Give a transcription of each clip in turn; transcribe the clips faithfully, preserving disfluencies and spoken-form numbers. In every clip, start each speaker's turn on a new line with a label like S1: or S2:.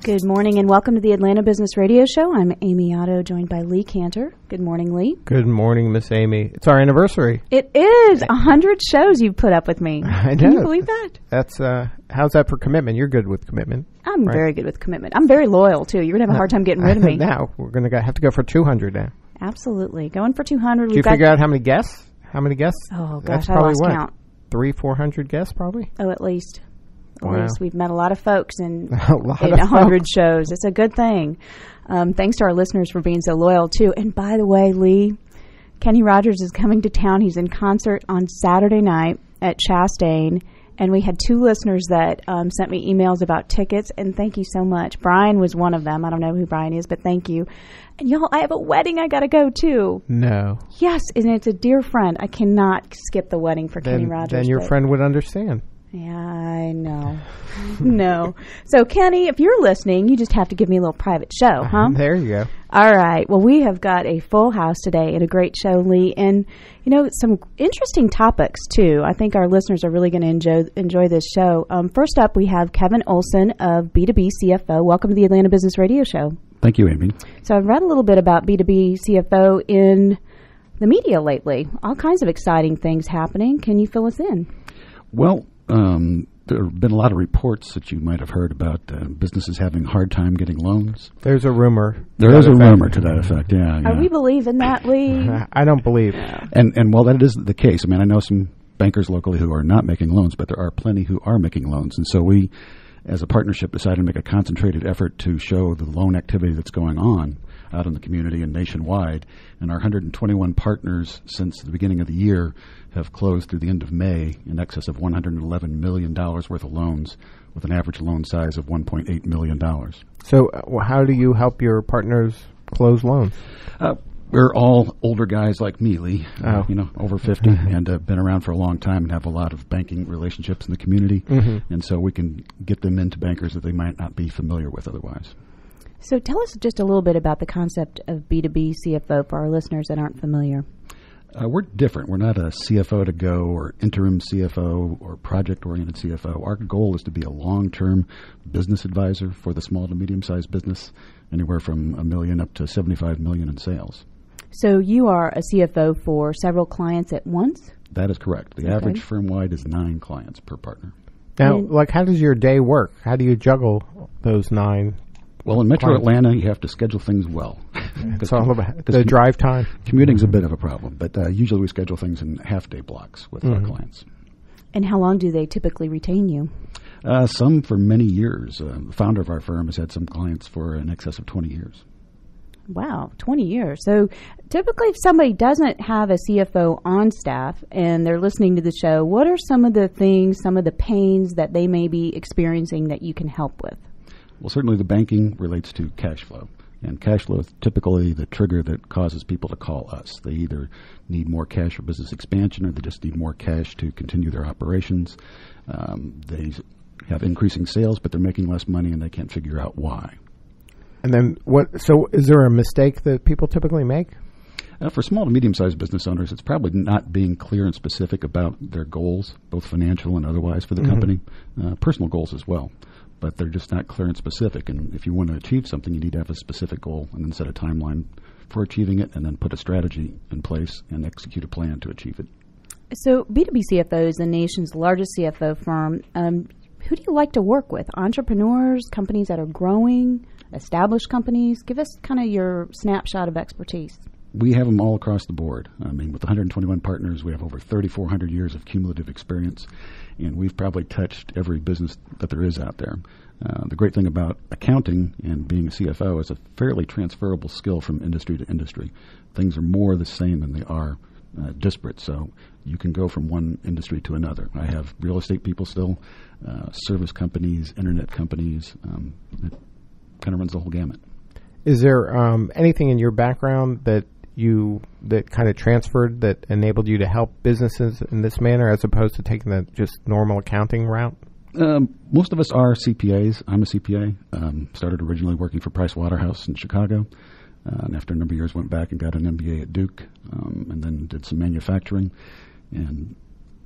S1: Good morning and welcome to the Atlanta Business Radio Show. I'm Amy Otto, joined by Lee Cantor. Good morning, Lee.
S2: Good morning, Miss Amy. It's our anniversary.
S1: It is. A hundred shows you've put up with me.
S2: I know.
S1: Can you believe that?
S2: That's uh, how's that for commitment? You're good with commitment.
S1: I'm
S2: right?
S1: very good with commitment. I'm very loyal, too. You're going to have a hard time getting rid of me.
S2: Now, we're going to have to go for two hundred now.
S1: Absolutely. Going for two hundred.
S2: Did you figure out how many guests? How many guests?
S1: Oh, gosh,
S2: That's
S1: I
S2: probably
S1: lost
S2: what?
S1: count.
S2: Three, four hundred guests, probably?
S1: Oh, at least. At
S2: Wow.
S1: least we've met a lot of folks in,
S2: a lot
S1: in
S2: of
S1: a hundred
S2: folks.
S1: shows. It's a good thing. Um, thanks to our listeners for being so loyal, too. And by the way, Lee, Kenny Rogers is coming to town. He's in concert on Saturday night at Chastain. And we had two listeners that um, sent me emails about tickets, and thank you so much. Brian was one of them. I don't know who Brian is, but thank you. And y'all, I have a wedding I got to go to.
S2: No.
S1: Yes, and it's a dear friend. I cannot skip the wedding for
S2: Then,
S1: Kenny Rogers.
S2: then your
S1: but-
S2: friend would understand.
S1: Yeah, I know. No. So, Kenny, if you're listening, you just have to give me a little private show, huh?
S2: There you go.
S1: All right. Well, we have got a full house today and a great show, Lee. And, you know, some interesting topics, too. I think our listeners are really going to enjoy enjoy this show. Um, first up, we have Kevin Olson of B two B C F O. Welcome to the Atlanta Business Radio Show.
S3: Thank you, Amy.
S1: So I've read a little bit about B two B C F O in the media lately. All kinds of exciting things happening. Can you fill us in?
S3: Well, um, there have been a lot of reports that you might have heard about uh, businesses having a hard time getting loans.
S2: There's a rumor.
S3: There
S2: to
S3: is
S2: that
S3: a
S2: effect.
S3: rumor to that effect, yeah.
S1: Are
S3: yeah.
S1: we believing that, Lee?
S2: I don't believe.
S3: And, and while that is the case, I mean, I know some bankers locally who are not making loans, but there are plenty who are making loans. And so we, as a partnership, decided to make a concentrated effort to show the loan activity that's going on out in the community and nationwide. And our one hundred twenty-one partners since the beginning of the year have closed through the end of May in excess of one hundred eleven million dollars worth of loans with an average loan size of one point eight million dollars.
S2: So uh, how do you help your partners close loans?
S3: Uh, we're all older guys like me, Lee,
S2: Oh.
S3: uh, you know, over fifty, and uh, been around for a long time and have a lot of banking relationships in the community.
S2: Mm-hmm.
S3: And so we can get them into bankers that they might not be familiar with otherwise.
S1: So tell us just a little bit about the concept of B two B C F O for our listeners that aren't familiar.
S3: Uh, we're different. We're not a C F O to go or interim C F O or project-oriented C F O. Our goal is to be a long-term business advisor for the small to medium-sized business, anywhere from a million up to seventy-five million in sales.
S1: So you are a C F O for several clients at once?
S3: That is correct. The
S1: Okay.
S3: average firm-wide is nine clients per partner.
S2: Now,
S1: And-
S2: like, how does your day work? How do you juggle those nine?
S3: Well, in Metro
S2: Clients.
S3: Atlanta, you have to schedule things well.
S2: It's all about
S3: Because
S2: the drive time.
S3: commuting's a bit of a problem, but uh, usually we schedule things in half-day blocks with our
S2: Mhm.
S3: clients.
S1: And how long do they typically retain you?
S3: Uh, some for many years. Uh, the founder of our firm has had some clients for in excess of twenty years.
S1: Wow, twenty years. So typically if somebody doesn't have a C F O on staff and they're listening to the show, what are some of the things, some of the pains that they may be experiencing that you can help with?
S3: Well, certainly the banking relates to cash flow. And cash flow is typically the trigger that causes people to call us. They either need more cash for business expansion or they just need more cash to continue their operations. Um, they have increasing sales, but they're making less money and they can't figure out why.
S2: And then what? So is there a mistake that people typically make?
S3: Uh, for small to medium-sized business owners, it's probably not being clear and specific about their goals, both financial and otherwise for the
S2: Mhm.
S3: company, uh, personal goals as well. But they're just not clear and specific. And if you want to achieve something, you need to have a specific goal and then set a timeline for achieving it and then put a strategy in place and execute a plan to achieve it.
S1: So B two B C F O is the nation's largest C F O firm. Um, who do you like to work with? Entrepreneurs, companies that are growing, established companies? Give us kind of your snapshot of expertise.
S3: We have them all across the board. I mean, with one hundred twenty-one partners, we have over thirty-four hundred years of cumulative experience, and we've probably touched every business that there is out there. Uh, the great thing about accounting and being a C F O is a fairly transferable skill from industry to industry. Things are more the same than they are uh, disparate, so you can go from one industry to another. I have real estate people still, uh, service companies, internet companies. Um, it kind of runs the whole gamut.
S2: Is there um, anything in your background that you that kind of transferred that enabled you to help businesses in this manner as opposed to taking the just normal accounting route?
S3: Um, most of us are C P As. I'm a C P A. Um, started originally working for Price Waterhouse in Chicago. Uh, and after a number of years went back and got an M B A at Duke, um, and then did some manufacturing. And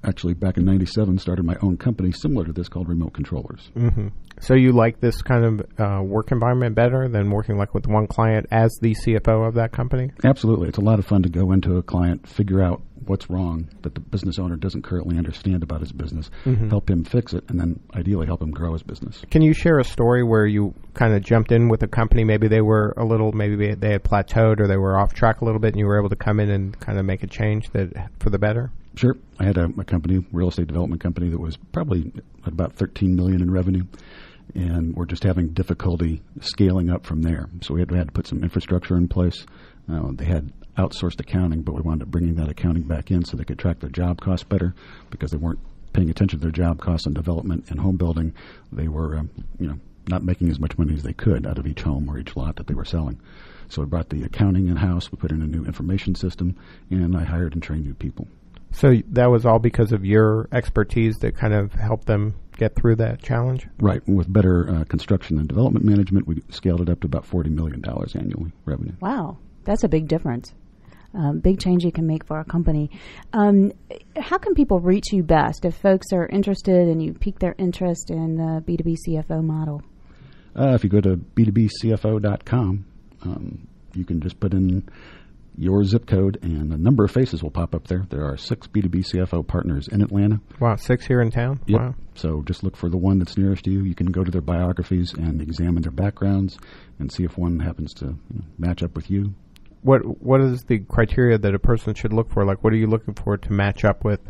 S3: actually back in ninety-seven started my own company similar to this called Remote Controllers.
S2: Mm-hmm. So you like this kind of uh, work environment better than working like with one client as the C F O of that company?
S3: Absolutely. It's a lot of fun to go into a client, figure out what's wrong that the business owner doesn't currently understand about his business, mm-hmm. help him fix it, and then ideally help him grow his business.
S2: Can you share a story where you kind of jumped in with a company, maybe they were a little, maybe they had plateaued or they were off track a little bit, and you were able to come in and kind of make a change that for the better?
S3: Sure. I had a, a company, real estate development company, that was probably at about thirteen million dollars in revenue, and we're just having difficulty scaling up from there. So we had, we had to put some infrastructure in place. Uh, they had outsourced accounting, but we wound up bringing that accounting back in so they could track their job costs better because they weren't paying attention to their job costs in development and home building. They were, um, you know, not making as much money as they could out of each home or each lot that they were selling. So we brought the accounting in-house, we put in a new information system, and I hired and trained new people.
S2: So that was all because of your expertise that kind of helped them get through that challenge?
S3: Right. And with better uh, construction and development management, we scaled it up to about forty million dollars annually revenue.
S1: Wow. That's a big difference. Um, big change you can make for a company. Um, how can people reach you best if folks are interested and you pique their interest in the B two B C F O model?
S3: Uh, if you go to b two b c f o dot com, um, you can just put in your zip code and a number of faces will pop up there. There are six B two B C F O partners in Atlanta.
S2: Wow, six here in town?
S3: Yep.
S2: Wow.
S3: So just look for the one that's nearest you. You can go to their biographies and examine their backgrounds and see if one happens to, you know, match up with you.
S2: What What is the criteria that a person should look for? Like, what are you looking for to match up with?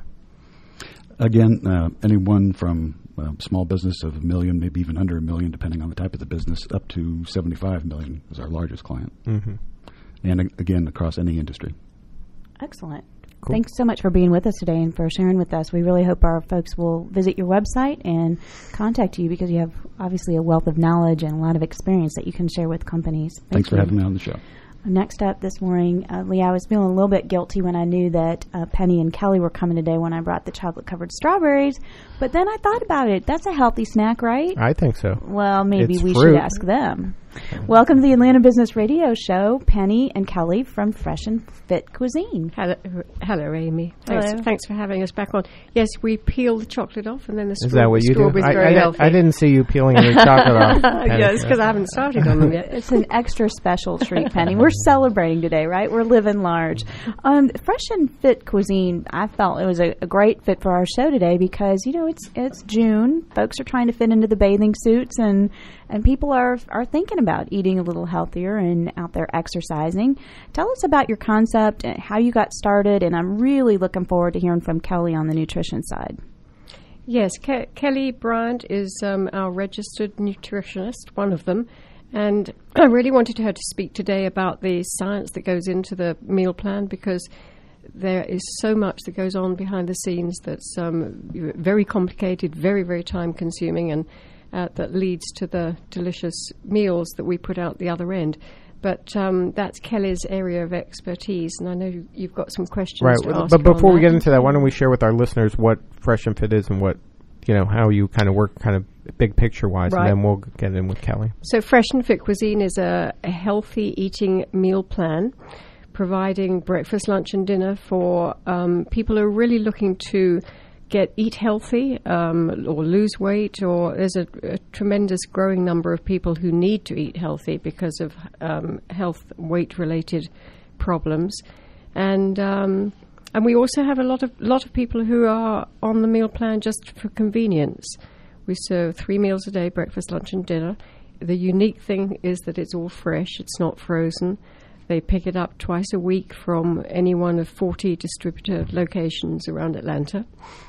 S3: Again, uh, anyone from uh, small business of a million, maybe even under a million, depending on the type of the business, up to seventy-five million is our largest client. Mm-hmm. And uh, again, across any industry.
S1: Excellent.
S2: Cool.
S1: Thanks so much for being with us today and for sharing with us. We really hope our folks will visit your website and contact you because you have obviously a wealth of knowledge and a lot of experience that you can share with companies. Thank
S3: Thanks
S1: you.
S3: for having me on the show.
S1: Next up this morning, uh, Lee, I was feeling a little bit guilty when I knew that uh, Penny and Kelly were coming today when I brought the chocolate-covered strawberries. But then I thought about it. That's a healthy snack, right?
S2: I think so.
S1: Well, maybe
S2: It's
S1: we
S2: fruit.
S1: should ask them. Welcome to the Atlanta Business Radio Show, Penny and Kelly from Fresh and Fit Cuisine.
S4: Hello, hello, Amy. Thanks,
S1: Hello.
S4: thanks for having us back on. Yes, we peel the chocolate off, and then the,
S2: Is
S4: straw-
S2: that what
S4: the
S2: you do?
S4: strawberries
S2: I,
S4: very
S2: I,
S4: healthy.
S2: I didn't see you peeling any chocolate off. Penny.
S4: Yes, because I haven't started on them yet.
S1: It's an extra special treat, Penny. We're celebrating today, right? We're living large. Um, Fresh and Fit Cuisine, I felt it was a, a great fit for our show today because, you know, it's it's June. Folks are trying to fit into the bathing suits, and, and people are, are thinking about eating a little healthier and out there exercising. Tell us about your concept and how you got started, and I'm really looking forward to hearing from Kelly on the nutrition side.
S4: Yes, Ke- Kelly Bryant is um, our registered nutritionist, one of them. And I really wanted her to speak today about the science that goes into the meal plan because there is so much that goes on behind the scenes that's um, very complicated, very, very time-consuming, and uh, that leads to the delicious meals that we put out the other end. But um, that's Kelly's area of expertise, and I know you've got some questions
S2: Right,
S4: to
S2: well,
S4: ask
S2: but
S4: her on
S2: before we
S4: that.
S2: get into that, why don't we share with our listeners what Fresh and Fit is and what, you know, how you kind of work kind of big picture-wise,
S4: Right.
S2: and then we'll get in with Kelly.
S4: So Fresh and Fit Cuisine is a, a healthy eating meal plan, providing breakfast, lunch, and dinner for um, people who are really looking to get eat healthy um, or lose weight, or there's a, a tremendous growing number of people who need to eat healthy because of um, health weight-related problems. And um, and we also have a lot of lot of people who are on the meal plan just for convenience. We serve three meals a day, breakfast, lunch, and dinner. The unique thing is that it's all fresh. It's not frozen. They pick it up twice a week from any one of forty distributor locations around Atlanta.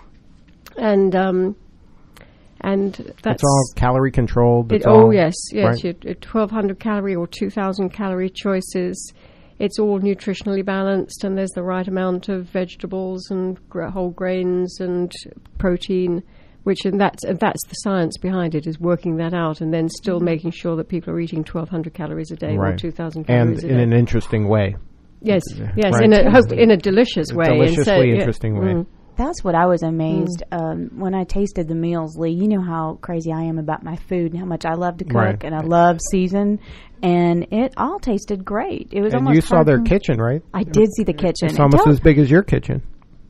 S4: And um, and that's
S2: It's all calorie controlled.
S4: it,
S2: It's
S4: oh
S2: all,
S4: yes, yes,
S2: right?
S4: your, your twelve hundred calorie or two thousand calorie choices. It's all nutritionally balanced, and there's the right amount of vegetables and gra- whole grains and protein. Which and that's and that's the science behind it, is working that out, and then still making sure that people are eating twelve hundred calories a day
S2: Right.
S4: or two thousand
S2: And
S4: calories a
S2: in
S4: day.
S2: an interesting way.
S4: Yes, yes,
S2: Right.
S4: in a hope, in a delicious way, and
S2: Deliciously
S4: so, yeah,
S2: interesting way.
S4: mm.
S1: That's what I was amazed um, when I tasted the meals, Lee. You know how crazy I am about my food and how much I love to cook
S2: Right.
S1: and I love season, and it all tasted great. It was
S2: And
S1: almost
S2: you saw
S1: hard
S2: their
S1: for me-
S2: kitchen, right?
S1: I did see the kitchen.
S2: It's
S1: And
S2: almost
S1: tell-
S2: as big as your kitchen.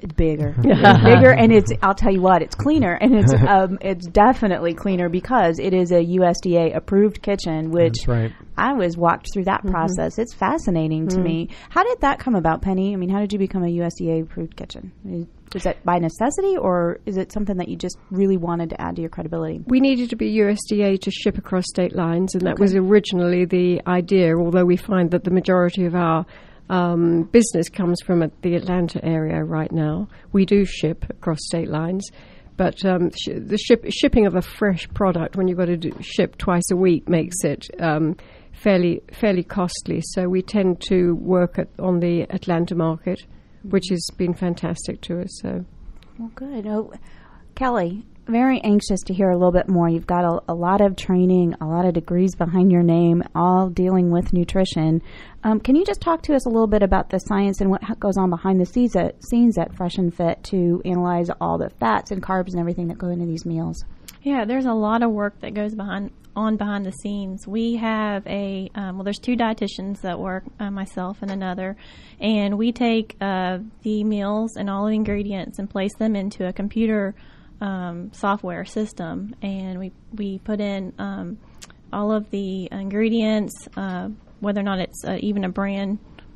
S1: It's bigger. It's bigger, and it's. I'll tell you what, it's cleaner, and it's um, it's definitely cleaner because it is a U S D A approved kitchen. Which
S2: That's right.
S1: I was walked through that mm-hmm. process. It's fascinating mm-hmm. to me. How did that come about, Penny? I mean, how did you become a U S D A approved kitchen? Was that by necessity, or is it something that you just really wanted to add to your credibility?
S4: We needed to be U S D A to ship across state lines, and that okay. was originally the idea. Although we find that the majority of our Um, business comes from uh, the Atlanta area right now. We do ship across state lines, but um, sh- the ship- shipping of a fresh product when you've got to do, ship twice a week makes it um, fairly fairly costly. So we tend to work at, on the Atlanta market, mm-hmm. which has been fantastic to us. So,
S1: well, good. Oh, Kelly, very anxious to hear a little bit more. You've got a, a lot of training, a lot of degrees behind your name, all dealing with nutrition. Um, can you just talk to us a little bit about the science and what goes on behind the scenes at, scenes at Fresh and Fit to analyze all the fats and carbs and everything that go into these meals?
S5: Yeah, there's a lot of work that goes behind on behind the scenes. We have a, um, well, there's two dietitians that work, uh, myself and another, and we take uh, the meals and all the ingredients and place them into a computer Um, software system, and we we put in um, all of the ingredients, uh, whether or not it's uh, even a brand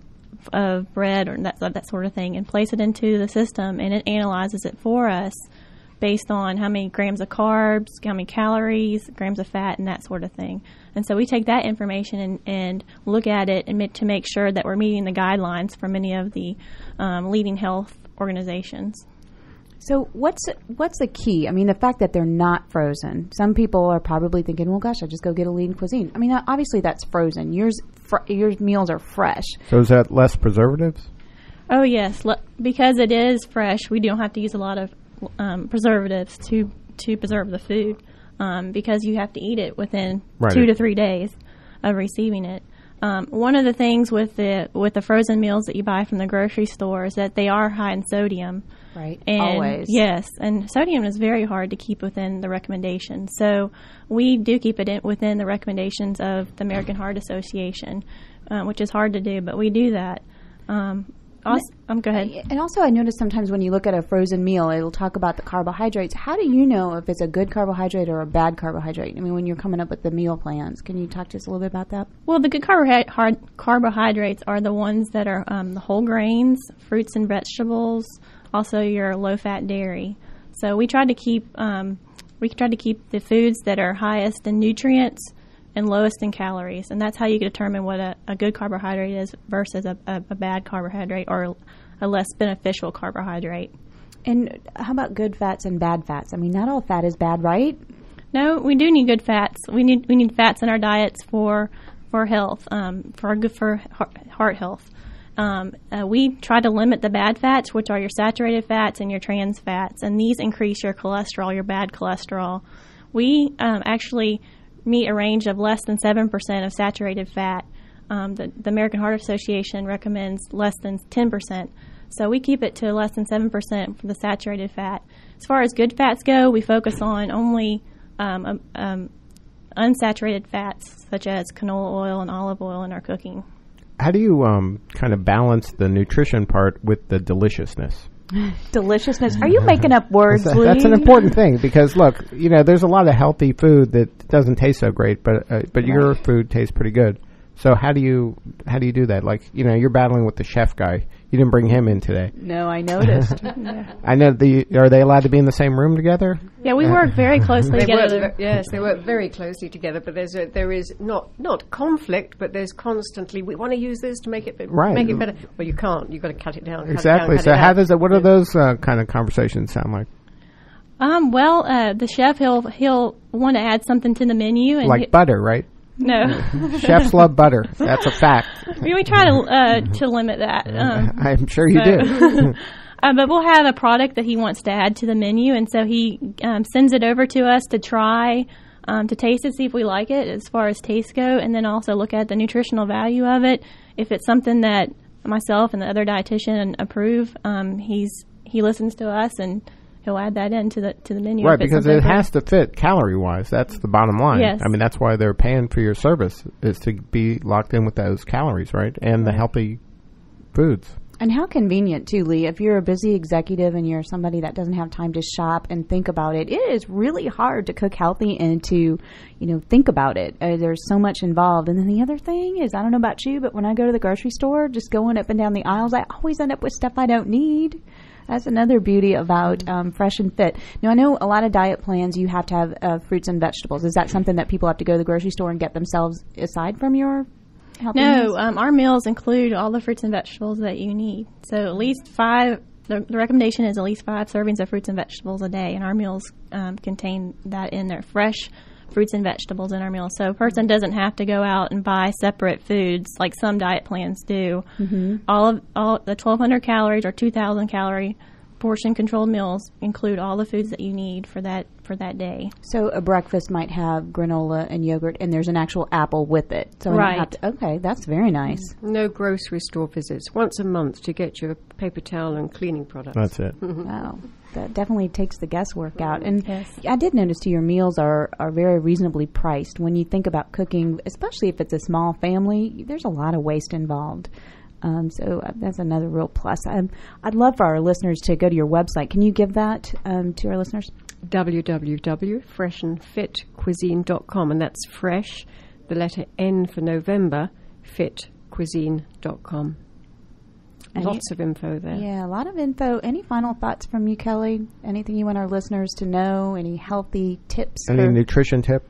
S5: of bread or that that sort of thing, and place it into the system, and it analyzes it for us based on how many grams of carbs, how many calories, grams of fat, and that sort of thing. And so we take that information and, and look at it and make, to make sure that we're meeting the guidelines for many of the um, leading health organizations.
S1: So what's what's the key? I mean, the fact that they're not frozen. Some people are probably thinking, well, gosh, I'll just go get a lean cuisine. I mean, obviously that's frozen. Yours, fr- your meals are fresh.
S2: So is that less preservatives?
S5: Oh, yes. Le- because it is fresh, we don't have to use a lot of um, preservatives to, to preserve the food um, because you have to eat it within right. two to three days of receiving it. Um, one of the things with the with the frozen meals that you buy from the grocery store is that they are high in sodium.
S1: Right,
S5: and
S1: always.
S5: Yes, and sodium is very hard to keep within the recommendations. So we do keep it in, within the recommendations of the American Heart Association, uh, which is hard to do, but we do that. Um, also, um, go ahead.
S1: And also I notice sometimes when you look at a frozen meal, it'll talk about the carbohydrates. How do you know if it's a good carbohydrate or a bad carbohydrate? I mean, when you're coming up with the meal plans, can you talk to us a little bit about that?
S5: Well, the good carbohy- hard carbohydrates are the ones that are um, the whole grains, fruits and vegetables, also your low-fat dairy. So we try to keep um, we try to keep the foods that are highest in nutrients and lowest in calories, and that's how you determine what a, a good carbohydrate is versus a, a, a bad carbohydrate or a less beneficial carbohydrate.
S1: And how about good fats and bad fats? I mean, not all fat is bad, right?
S5: No, we do need good fats. We need we need fats in our diets for for health, um, for good for heart health. Um, uh, we try to limit the bad fats, which are your saturated fats and your trans fats, and these increase your cholesterol, your bad cholesterol. We um, actually meet a range of less than seven percent of saturated fat. Um, the, the American Heart Association recommends less than ten percent. So we keep it to less than seven percent for the saturated fat. As far as good fats go, we focus on only um, um, um, unsaturated fats, such as canola oil and olive oil in our cooking.
S2: How do you um, kind of balance the nutrition part with the deliciousness?
S1: Deliciousness? Are you making up words,
S2: that's, a,
S1: Lee?
S2: that's an important thing because, look, you know, there's a lot of healthy food that doesn't taste so great, but uh, but right. your food tastes pretty good. So how do you how do you do that? Like, you know, you're battling with the chef guy. You didn't bring him in today.
S1: No, I noticed. yeah.
S2: I know. The are they allowed to be in the same room together?
S5: Yeah, we work very closely
S4: they
S5: together.
S4: Work, yes, they work very closely together. But there's a, there is not not conflict, but there's constantly we want to use this to make it
S2: right.
S4: make it better. Well, you can't. You've got to cut it down. Cut
S2: exactly.
S4: It down, cut
S2: so
S4: it
S2: how
S4: out.
S2: does it? What are those uh, kind of conversations sound like?
S5: Um. Well, uh, the chef he'll he'll want to add something to the menu, and
S2: like
S5: he,
S2: butter, right?
S5: No.
S2: Chefs love butter. That's a fact.
S5: we, we try to uh, to limit that. Um,
S2: I'm sure you
S5: so.
S2: do.
S5: uh, but we'll have a product that he wants to add to the menu, and so he um, sends it over to us to try, um, to taste it, see if we like it as far as taste go, and then also look at the nutritional value of it. If it's something that myself and the other dietitian approve, um, he's he listens to us and he'll add that into the to the menu.
S2: Right, because it has to fit calorie-wise. That's the bottom line.
S5: Yes.
S2: I mean, that's why they're paying for your service, is to be locked in with those calories, right, and the healthy foods.
S1: And how convenient, too, Lee. If you're a busy executive and you're somebody that doesn't have time to shop and think about it, it is really hard to cook healthy and to, you know, think about it. Uh, there's so much involved. And then the other thing is, I don't know about you, but when I go to the grocery store, just going up and down the aisles, I always end up with stuff I don't need. That's another beauty about um, Fresh and Fit. Now, I know a lot of diet plans, you have to have uh, fruits and vegetables. Is that something that people have to go to the grocery store and get themselves aside from your healthy
S5: No,
S1: meals?
S5: um, our meals include all the fruits and vegetables that you need. So at least five, the, the recommendation is at least five servings of fruits and vegetables a day, and our meals um, contain that in there, fresh fruits and vegetables in our meals. So a person doesn't have to go out and buy separate foods like some diet plans do. Mm-hmm. All of all the twelve hundred calories or two thousand calorie portion controlled meals include all the foods that you need for that for that day.
S1: So a breakfast might have granola and yogurt, and there's an actual apple with it. So I don't
S5: Right.
S1: have to, okay, that's very nice.
S4: No grocery store visits. Once a month to get your paper towel and cleaning products.
S2: That's it.
S1: Wow, that definitely takes the guesswork out. And
S5: Yes.
S1: I did notice too, your meals are, are very reasonably priced. When you think about cooking, especially if it's a small family, there's a lot of waste involved. Um, so uh, that's another real plus. Um, I'd love for our listeners to go to your website. Can you give that um, to our listeners?
S4: w w w dot fresh and fit cuisine dot com, and that's fresh, the letter N for November, fit cuisine dot com.
S1: And
S4: Lots of info there.
S1: Yeah, a lot of info. Any final thoughts from you, Kelly? Anything you want our listeners to know? Any healthy tips?
S2: Any
S1: for-
S2: nutrition tip?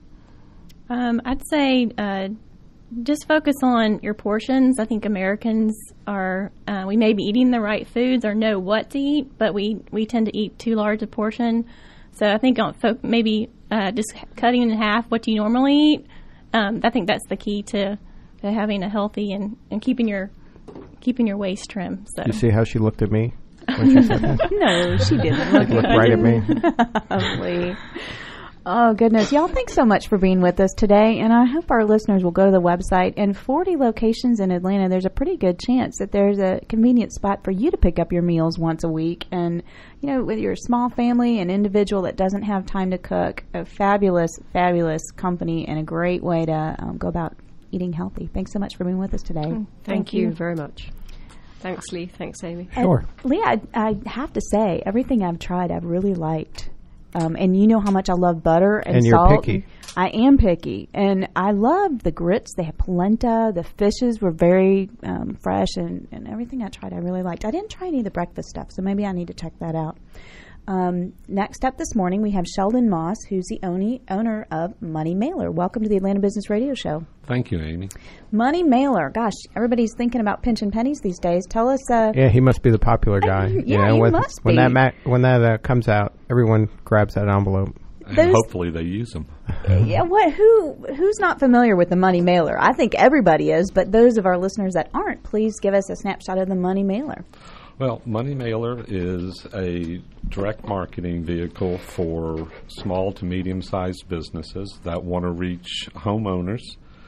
S5: Um, I'd say uh, just focus on your portions. I think Americans are, uh, we may be eating the right foods or know what to eat, but we, we tend to eat too large a portion. So I think on fo- maybe uh, just cutting in half what you normally eat. Um, I think that's the key to, to having a healthy and, and keeping your keeping your waist trim. So
S2: You see how she looked at me when she said that?
S1: No, she didn't.
S2: She looked right at me.
S1: Lovely. Oh, goodness. Y'all, thanks so much for being with us today. And I hope our listeners will go to the website. In forty locations in Atlanta, there's a pretty good chance that there's a convenient spot for you to pick up your meals once a week. And, you know, with your small family, an individual that doesn't have time to cook, a fabulous, fabulous company and a great way to um, go about eating healthy. Thanks so much for being with us today.
S4: Thank,
S5: Thank
S4: you
S5: you.
S4: very much. Thanks, Lee. Thanks, Amy.
S2: Sure.
S1: And, Leah, I, I have to say, everything I've tried, I've really liked. Um, and you know how much I love butter and,
S2: And you're
S1: salt.
S2: picky.
S1: I am picky. And I love the grits. They have polenta. The fishes were very um, fresh. And, and everything I tried, I really liked. I didn't try any of the breakfast stuff, so maybe I need to check that out. Um, next up this morning, we have Sheldon Moss, who's the oni- owner of Money Mailer. Welcome to the Atlanta Business Radio Show.
S6: Thank you, Amy.
S1: Money Mailer. Gosh, everybody's thinking about pinching pennies these days. Tell us. Uh,
S2: Yeah, he must be the popular guy.
S1: Yeah,
S2: you know,
S1: he
S2: when,
S1: must
S2: when
S1: be.
S2: that ma- when that uh, comes out, everyone grabs that envelope.
S6: And
S1: Those-
S6: hopefully they use them.
S1: Yeah, what? Who? Who's not familiar with the Money Mailer? I think everybody is, but those of our listeners that aren't, please give us a snapshot of the Money Mailer.
S6: Well, Money Mailer is a direct marketing vehicle for small to medium-sized businesses that want to reach homeowners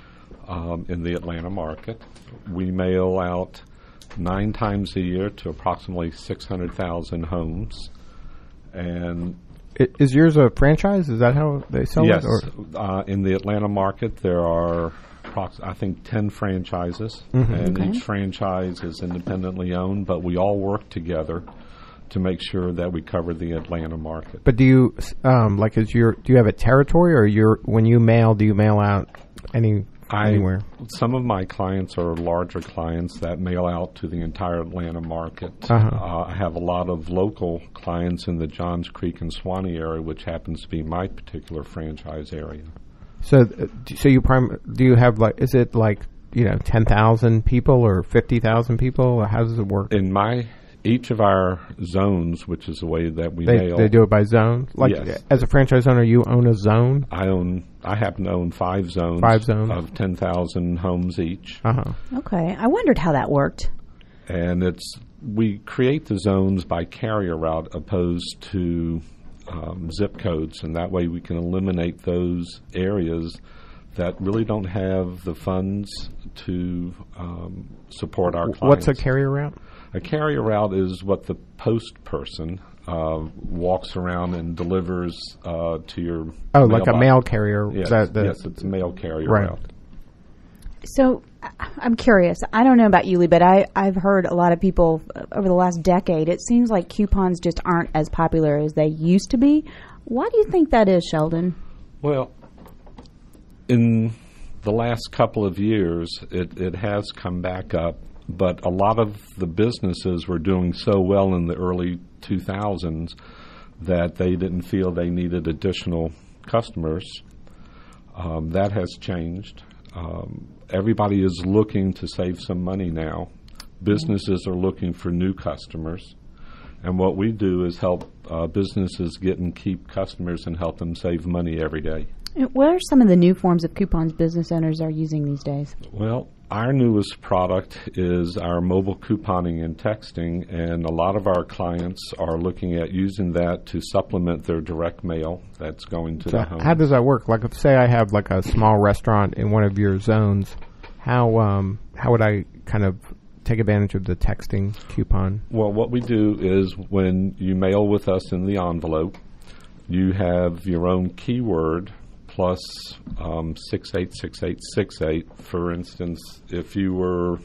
S6: um, in the Atlanta market. We mail out nine times a year to approximately six hundred thousand homes. And
S2: I- Is yours a franchise? Is that how they sell
S6: yes,
S2: it? Or?
S6: uh, in the Atlanta market, there are, approx- I think, ten franchises,
S2: Mm-hmm.
S6: and
S1: Okay.
S6: each franchise is independently owned, but we all work together to make sure that we cover the Atlanta market.
S2: But do you um, like? Is your do you have a territory, or your when you mail? Do you mail out any
S6: I,
S2: anywhere?
S6: Some of my clients are larger clients that mail out to the entire Atlanta market.
S2: Uh-huh.
S6: Uh, I have a lot of local clients in the Johns Creek and Swanee area, which happens to be my particular franchise area.
S2: So, uh, d- so you prim- do you have like? Is it like you know ten thousand people or fifty thousand people? Or how does it work?
S6: In my each of our zones, which is the way that we
S2: They
S6: mail,
S2: they do it by zone. Like
S6: Yes.
S2: as a franchise owner, you own a zone.
S6: I own. I happen to own five zones.
S2: Five zones.
S6: of ten thousand homes each,
S2: Uh huh.
S1: Okay, I wondered how that worked.
S6: and it's we create the zones by carrier route opposed to um, zip codes, and that way we can eliminate those areas that really don't have the funds to um, support our clients.
S2: What's a carrier route?
S6: A carrier route is what the post person uh, walks around and delivers uh, to your
S2: Oh, like a
S6: mailbox.
S2: mail carrier.
S6: Yes,
S2: That- the-
S6: yes, it's a mail carrier
S2: Right.
S6: route.
S1: So I'm curious. I don't know about you, Lee, but I, I've heard a lot of people uh, over the last decade, it seems like coupons just aren't as popular as they used to be. Why do you think that is, Sheldon?
S6: Well, in the last couple of years, it, it has come back up, but a lot of the businesses were doing so well in the early two thousands that they didn't feel they needed additional customers. Um, that has changed. Um, everybody is looking to save some money now. Businesses are looking for new customers. And what we do is help uh, businesses get and keep customers and help them save money every day.
S1: What are some of the new forms of coupons business owners are using these days?
S6: Well, our newest product is our mobile couponing and texting, and a lot of our clients are looking at using that to supplement their direct mail that's going to
S2: So
S6: the home.
S2: how does that work? Like, if say I have like a small restaurant in one of your zones, how um, how would I kind of take advantage of the texting coupon?
S6: Well, what we do is when you mail with us in the envelope, you have your own keyword plus um, six eight six eight six eight. For instance, if you were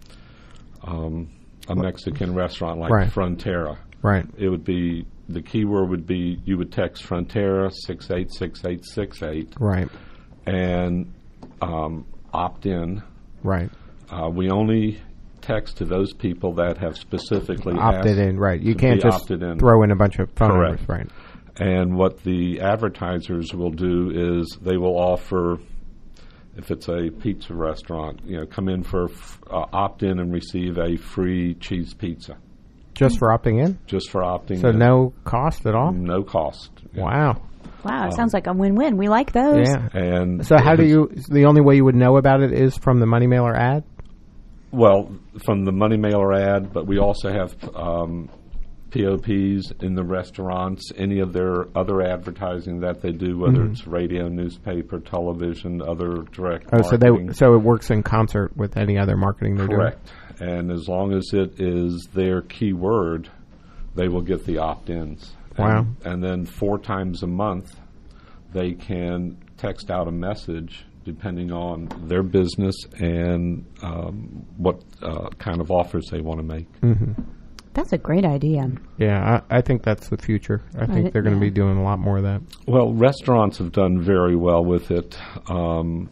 S6: um, a Mexican restaurant like
S2: Right.
S6: Frontera,
S2: Right.
S6: it would be, the keyword would be, you would text Frontera six eight six eight six eight
S2: Right.
S6: and um, opt in.
S2: Right.
S6: Uh, we only text to those people that have specifically
S2: Opted
S6: asked
S2: in. Right. You
S6: to
S2: can't
S6: be
S2: just
S6: opted in.
S2: throw in a bunch of phone
S6: Correct.
S2: numbers. Right.
S6: And what the advertisers will do is they will offer, if it's a pizza restaurant, you know, come in for f- uh, opt in and receive a free cheese pizza
S2: Just for opting in?
S6: just for opting
S2: So
S6: in.
S2: no cost at all?
S6: no cost. Yeah.
S2: Wow.
S1: Wow, it sounds like a win-win. We like those.
S2: Yeah.
S6: And
S2: So how do
S6: it's-
S2: you, the only way you would know about it is from the money mailer ad?
S6: Well, from the money mailer ad, but we also have um, P O Ps in the restaurants, any of their other advertising that they do, whether
S2: Mm-hmm.
S6: it's radio, newspaper, television, other direct
S2: Oh, so
S6: marketing.
S2: they so it works in concert with any other marketing they're
S6: Correct. And as long as it is their keyword, they will get the opt-ins.
S2: Wow.
S6: And, and then four times a month, they can text out a message depending on their business and um, what uh, kind of offers they want to make.
S2: doing?
S1: That's a great idea.
S2: Yeah, I, I think that's the future. I think
S1: Right,
S2: they're going to
S1: yeah.
S2: be doing a lot more of that.
S6: Well, restaurants have done very well with it. Um,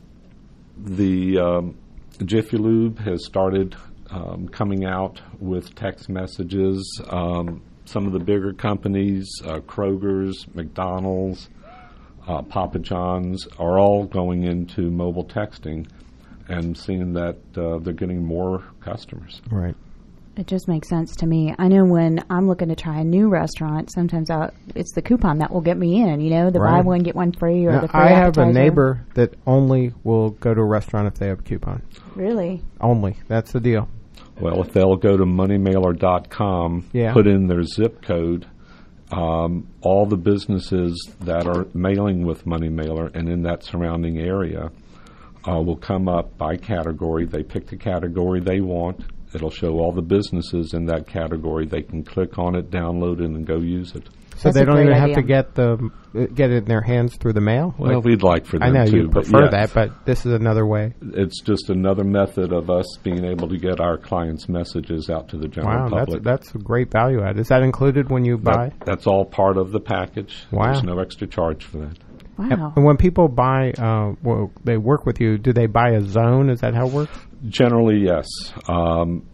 S6: the um, Jiffy Lube has started um, coming out with text messages. Um, some of the bigger companies, uh, Kroger's, McDonald's, uh, Papa John's, are all going into mobile texting and seeing that uh, they're getting more customers.
S2: Right.
S1: It just makes sense to me. I know when I'm looking to try a new restaurant, sometimes I'll, it's the coupon that will get me in, you know, the buy
S2: Right.
S1: one, get one free or
S2: Now,
S1: the free
S2: I have a
S1: appetizer.
S2: neighbor that only will go to a restaurant if they have a coupon.
S1: Really?
S2: Only. That's the deal.
S6: Well, if they'll go to money mailer dot com,
S2: Yeah.
S6: put in their zip code, um, all the businesses that are mailing with Money Mailer and in that surrounding area uh, will come up by category. They pick the category they want. It'll show all the businesses in that category. They can click on it, download it, and go use it.
S2: So
S1: That's
S2: they
S1: a
S2: don't
S1: great
S2: even have
S1: idea.
S2: to get the uh, get it in their hands through the mail.
S6: Well,
S2: Like,
S6: we'd like for them
S2: I know
S6: to,
S2: you
S6: but
S2: prefer
S6: yes,
S2: that, but this is another way.
S6: it's just another method of us being able to get our clients' messages out to the general
S2: Wow, that's
S6: public.
S2: that's a great value add. Is that included when you buy?
S6: That- that's all part of the package.
S2: Wow.
S6: There's no extra charge for that.
S1: Wow.
S2: And when people buy, uh, well, they work with you. Do they buy a zone? Is that how it works?
S6: Generally, yes. Um,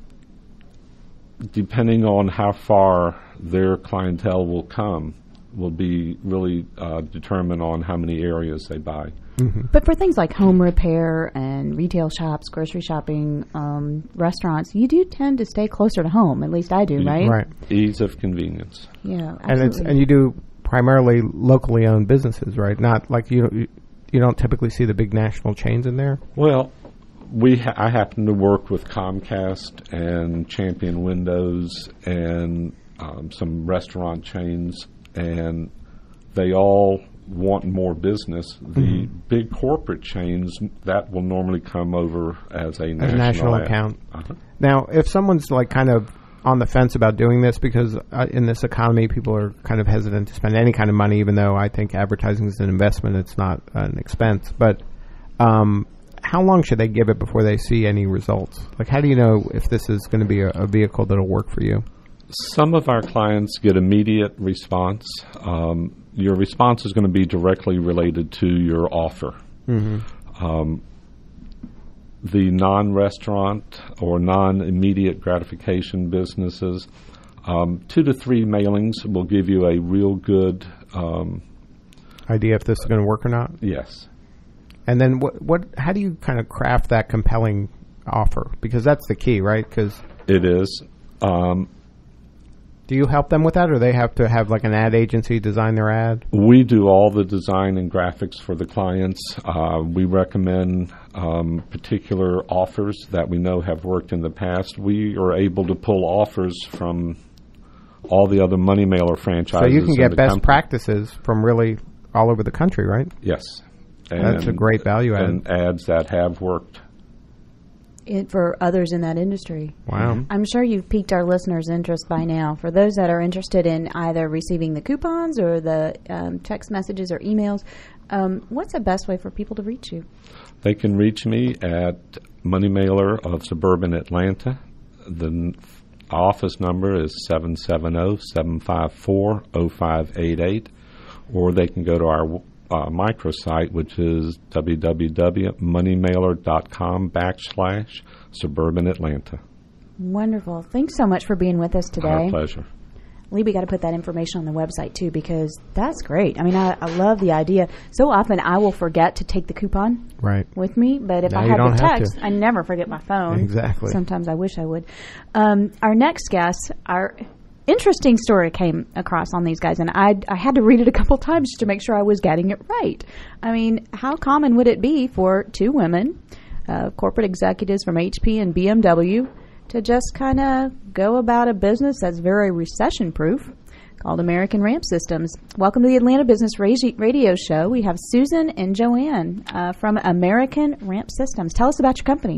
S6: depending on how far their clientele will come, will be really uh, determined on how many areas they buy.
S1: But for things like home repair and retail shops, grocery shopping, um, restaurants, you do tend to stay closer to home. At least I do, right?
S2: Right.
S6: Ease of convenience.
S1: Yeah, absolutely.
S2: And it's and you do primarily locally owned businesses, right? Not like you don't, you, you don't typically see the big national chains in there.
S6: Well, we ha- I happen to work with Comcast and Champion Windows and um, some restaurant chains, and they all want more business. The
S2: Mm-hmm.
S6: big corporate chains, that will normally come over as a
S2: A
S6: national,
S2: national
S6: ad.
S2: account.
S6: Uh-huh.
S2: Now, if someone's like kind of on the fence about doing this because uh, in this economy people are kind of hesitant to spend any kind of money, even though I think advertising is an investment, it's not an expense. But um, how long should they give it before they see any results? Like, how do you know if this is going to be a, a vehicle that'll work for you?
S6: Some of our clients get immediate response. Um, your response is going to be directly related to your offer. Mm-hmm. Um, the non-restaurant or non-immediate gratification businesses, um, two to three mailings will give you a real good um,
S2: idea if this is going to work or not.
S6: Yes.
S2: And then what? What? How do you kind of craft that compelling offer? Because that's the key, right? Because
S6: it is. Um,
S2: do you help them with that, or they have to have like an ad agency design their ad?
S6: We do all the design and graphics for the clients. Uh, we recommend um, particular offers that we know have worked in the past. We are able to pull offers from all the other money mailer franchises.
S2: So you can get best
S6: company.
S2: practices from really all over the country, right?
S6: Yes. And,
S2: That's a great value add.
S6: And ads that have worked.
S1: It, for others in that industry.
S2: Wow.
S1: I'm sure you've piqued our listeners' interest by now. For those that are interested in either receiving the coupons or the um, text messages or emails, um, what's the best way for people to reach you?
S6: They can reach me at Money Mailer of Suburban Atlanta. The n- office number is seven seven zero, seven five four, zero five eight eight, or they can go to our Uh, microsite, which is www.moneymailer.com backslash suburban Atlanta.
S1: Wonderful. Thanks so much for being with us today.
S6: Our pleasure.
S1: Lee, we got to put that information on the website too, because that's great. I mean, I, I love the idea. So often I will forget to take the coupon
S2: right.
S1: with me, but if
S2: now
S1: I
S2: you
S1: have
S2: don't
S1: the
S2: have
S1: text,
S2: to.
S1: I never forget my phone.
S2: Exactly.
S1: Sometimes I wish I would. Um, our next guest, our interesting story came across on these guys, and I, I had to read it a couple times just to make sure I was getting it right. I mean, how common would it be for two women, uh, corporate executives from H P and B M W, to just kind of go about a business that's very recession-proof called American Ramp Systems? Welcome to the Atlanta Business Radio Show. We have Susan and Joanne uh, from American Ramp Systems. Tell us about your company.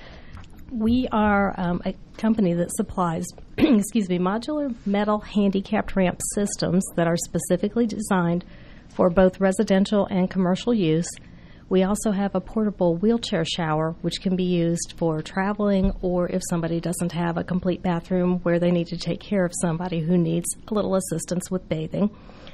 S7: We are um, a company that supplies, excuse me, modular metal handicapped ramp systems that are specifically designed for both residential and commercial use. We also have a portable wheelchair shower, which can be used for traveling or if somebody doesn't have a complete bathroom where they need to take care of somebody who needs a little assistance with bathing.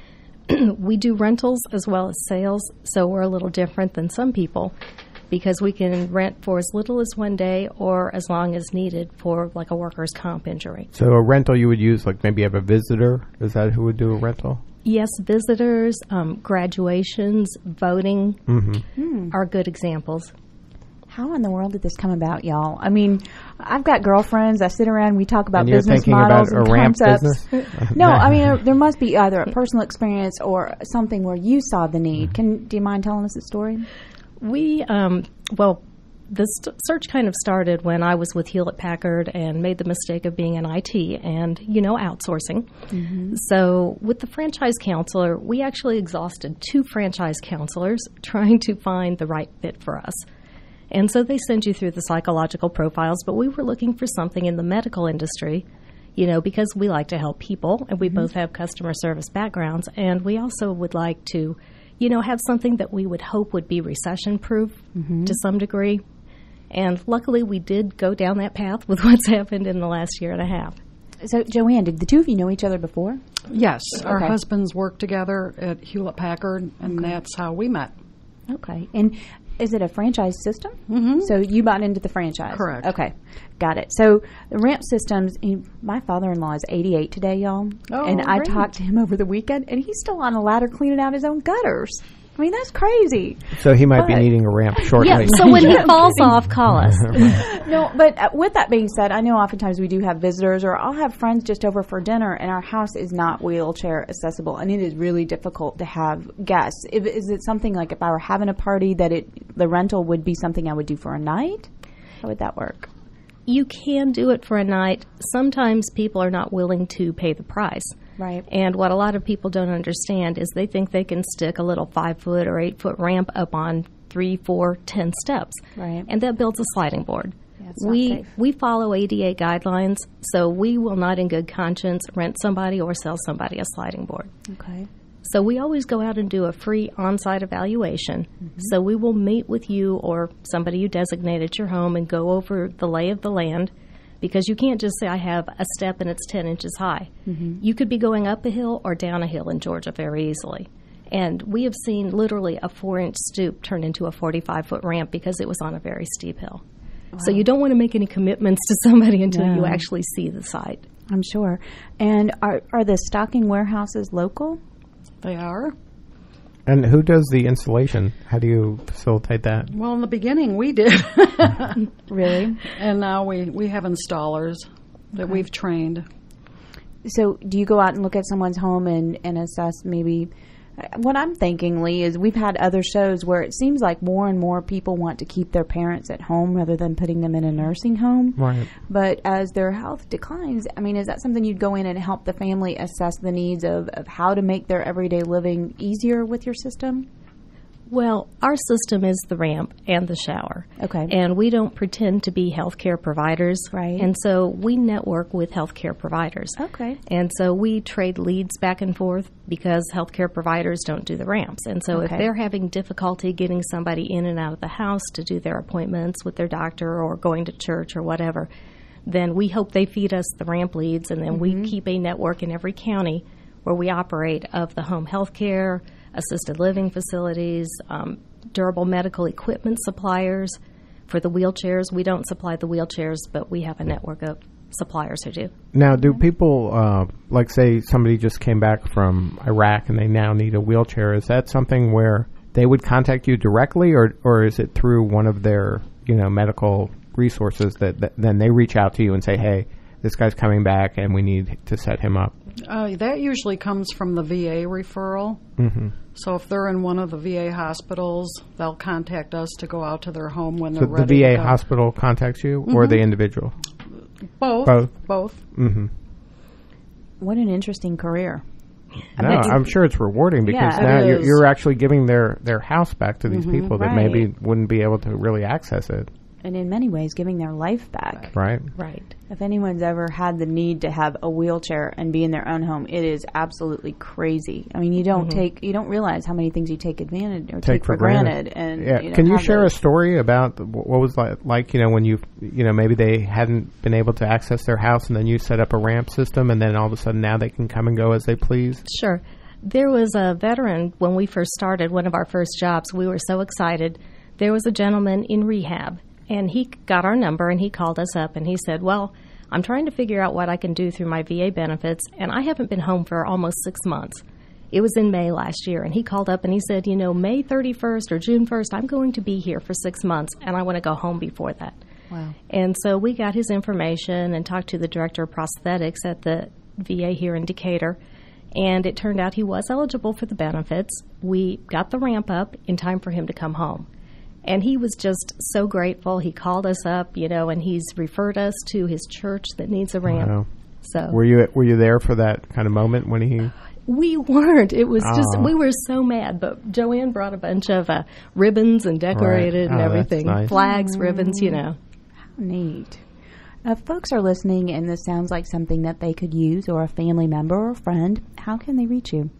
S7: We do rentals as well as sales, so we're a little different than some people, because we can rent for as little as one day or as long as needed for like a workers' comp injury.
S2: So a rental you would use, like maybe you have a visitor? Is that who would do a rental?
S7: Yes, visitors, um, graduations, voting
S2: mm-hmm.
S7: are good examples.
S1: How in the world did this come about, y'all? I mean, I've got girlfriends. I sit around, we talk about
S2: and you're
S1: business
S2: thinking
S1: models
S2: about
S1: and
S2: a ramp
S1: concepts.
S2: business?
S1: No, I mean, uh, there must be either a personal experience or something where you saw the need. Can do you mind telling us the story?
S7: We, um, well, the st- search kind of started when I was with Hewlett Packard and made the mistake of being in I T and, you know, outsourcing. Mm-hmm. So with the franchise counselor, we actually exhausted two franchise counselors trying to find the right fit for us. And so they send you through the psychological profiles, but we were looking for something in the medical industry, you know, because we like to help people and we mm-hmm. both have customer service backgrounds, and we also would like to, you know, have something that we would hope would be recession-proof mm-hmm. to some degree. And luckily, we did go down that path with what's happened in the last year and a half.
S1: So, Joanne, did the two of you know each other before?
S8: Yes.
S1: Okay.
S8: Our husbands worked together at Hewlett-Packard, and okay. that's how we met.
S1: Okay. And is it a franchise system?
S8: Mm-hmm.
S1: So you bought into the franchise?
S8: Correct.
S1: Okay. Got it. So the Ramp Systems, he, my father-in-law is eighty-eight today, y'all.
S8: Oh,
S1: and I
S8: great.
S1: talked to him over the weekend, and he's still on a ladder cleaning out his own gutters. I mean, that's crazy.
S2: So he might
S1: but,
S2: be needing a ramp shortly.
S7: Yeah, so when he falls off, call us.
S1: No, but uh, with that being said, I know oftentimes we do have visitors, or I'll have friends just over for dinner, and our house is not wheelchair accessible, and it is really difficult to have guests. If, is it something like if I were having a party that it the rental would be something I would do for a night? How would that work?
S7: You can do it for a night. Sometimes people are not willing to pay the price.
S1: Right.
S7: And what a lot of people don't understand is they think they can stick a little five-foot or eight-foot ramp up on three, four, ten steps.
S1: Right.
S7: And that builds a sliding board.
S1: Yeah, it's not
S7: we
S1: safe.
S7: we follow A D A guidelines, so we will not in good conscience rent somebody or sell somebody a sliding board.
S1: Okay.
S7: So we always go out and do a free on-site evaluation. Mm-hmm. So we will meet with you or somebody you designate at your home and go over the lay of the land, because you can't just say, I have a step and it's ten inches high. Mm-hmm. You could be going up a hill or down a hill in Georgia very easily. And we have seen literally a four-inch stoop turn into a forty-five-foot ramp because it was on a very steep hill. Wow. So you don't want to make any commitments to somebody until no. you actually see the site.
S1: I'm sure. And are are the stocking warehouses local?
S8: They are.
S2: And who does the installation? How do you facilitate that?
S8: Well, in the beginning, we did.
S1: Really?
S8: And now we, we have installers that
S1: Okay.
S8: we've trained.
S1: So do you go out and look at someone's home and, and assess maybe... What I'm thinking, Lee, is we've had other shows where it seems like more and more people want to keep their parents at home rather than putting them in a nursing home.
S2: Right.
S1: But as their health declines, I mean, is that something you'd go in and help the family assess the needs of, of how to make their everyday living easier with your system?
S7: Well, our system is the ramp and the shower.
S1: Okay.
S7: And we don't pretend to be healthcare providers.
S1: Right.
S7: And so we network with healthcare providers.
S1: Okay.
S7: And so we trade leads back and forth because healthcare providers don't do the ramps. And so
S1: Okay.
S7: if they're having difficulty getting somebody in and out of the house to do their appointments with their doctor or going to church or whatever, then we hope they feed us the ramp leads, and then
S1: Mm-hmm.
S7: we keep a network in every county where we operate of the home health care, assisted living facilities, um, durable medical equipment suppliers. For the wheelchairs, we don't supply the wheelchairs, but we have a network of suppliers who do.
S2: Now, do people, uh, like say somebody just came back from Iraq and they now need a wheelchair, is that something where they would contact you directly, or, or is it through one of their, you know, medical resources that, that then they reach out to you and say, hey, this guy's coming back and we need to set him up?
S8: Uh, that usually comes from the V A referral.
S2: Mm-hmm.
S8: So if they're in one of the V A hospitals, they'll contact us to go out to their home when
S2: So
S8: they're
S2: the
S8: ready
S2: V A
S8: to go.
S2: hospital contacts you, or the individual?
S8: Both.
S2: Both.
S8: Both.
S2: Mm-hmm.
S1: What an interesting career.
S2: No, I'm sure it's rewarding because
S1: Yeah,
S2: now
S8: it
S2: you're,
S8: is.
S2: you're actually giving their, their house back to these people that
S1: Right.
S2: maybe wouldn't be able to really access it,
S1: And in many ways, giving their life back.
S2: right?
S7: Right.
S1: If anyone's ever had the need to have a wheelchair and be in their own home, it is absolutely crazy. I mean, you don't take, you don't realize how many things you take advantage or take, for granted. And
S2: yeah,
S1: you know,
S2: can you
S1: have
S2: share a
S1: those-
S2: story about the- what was like, like, you know, when you, you know, maybe they hadn't been able to access their house and then you set up a ramp system and then all of a sudden now they can come and go as they please?
S7: Sure. There was a veteran when we first started, one of our first jobs. We were so excited. There was a gentleman in rehab, and he got our number, and he called us up, and he said, well, I'm trying to figure out what I can do through my V A benefits, and I haven't been home for almost six months. It was in May last year, and he called up and he said, you know, May thirty-first or June first, I'm going to be here for six months, and I want to go home before that.
S1: Wow.
S7: And so we got his information and talked to the director of prosthetics at the V A here in Decatur, and it turned out he was eligible for the benefits. We got the ramp up in time for him to come home. And he was just so grateful. He called us up, you know, and he's referred us to his church that needs a ramp.
S2: Wow.
S7: So
S2: Were you were you there for that kind of moment when he?
S7: we weren't. It was just,
S2: Oh.
S7: we were so mad. But Joanne brought a bunch of uh, ribbons and decorated
S2: Right.
S7: and
S2: Oh, that's
S7: everything.
S2: nice.
S7: Flags, ribbons, you know.
S1: Neat. If folks are listening and this sounds like something that they could use, or a family member or a friend, how can they reach you?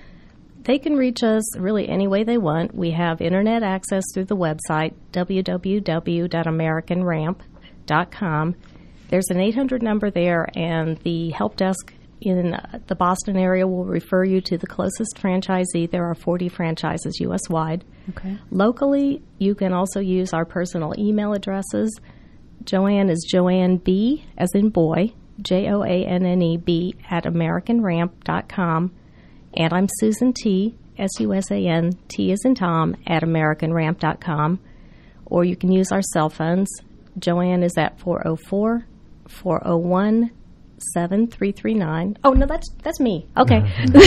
S7: They can reach us really any way they want. We have internet access through the website, w w w dot american ramp dot com. There's an eight hundred number there, and the help desk in uh, the Boston area will refer you to the closest franchisee. There are forty franchises U S wide.
S1: Okay.
S7: Locally, you can also use our personal email addresses. Joanne is Joanne B, as in boy, J O A N N E B, at american ramp dot com. And I'm Susan T, S U S A N, T as in Tom, at american ramp dot com. Or you can use our cell phones. Joanne is at four oh four, four oh one, seven three three nine. Oh, no, that's that's me. Okay.